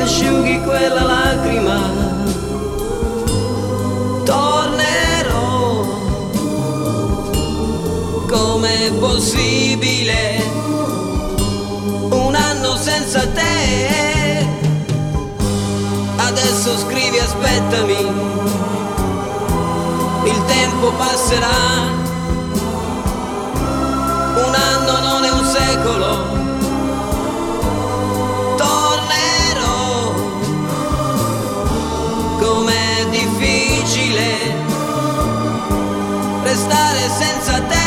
asciughi quella lacrima, tornerò. Com'è possibile un anno senza te? Adesso scrivi aspettami, il tempo passerà. Un anno non è un secolo. Tornerò. Com'è difficile restare senza te.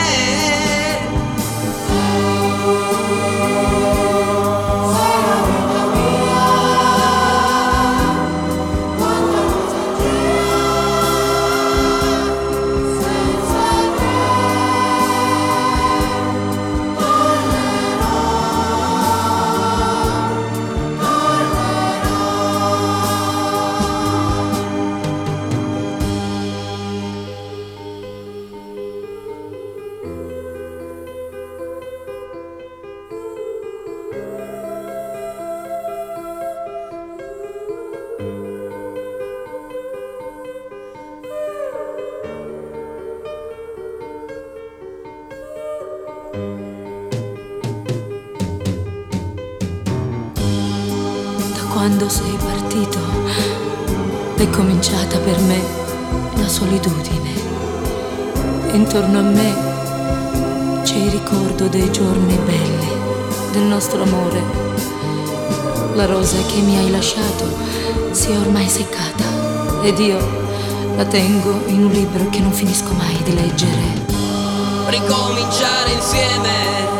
Quando sei partito è cominciata per me la solitudine. Intorno a me c'è il ricordo dei giorni belli, del nostro amore. La rosa che mi hai lasciato si è ormai seccata ed io la tengo in un libro che non finisco mai di leggere. Ricominciare insieme,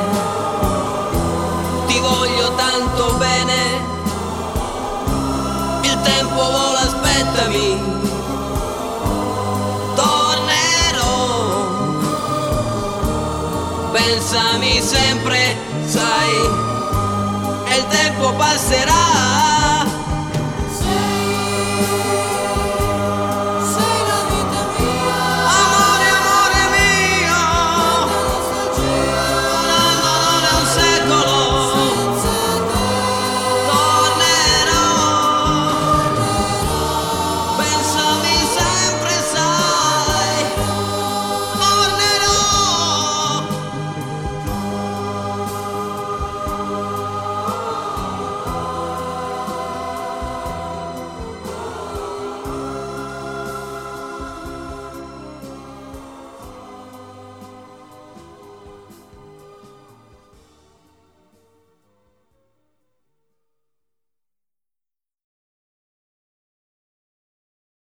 ti voglio tanto bene. Il tempo vola, aspettami, tornerò. Pensami sempre, sai, e il tempo passerà.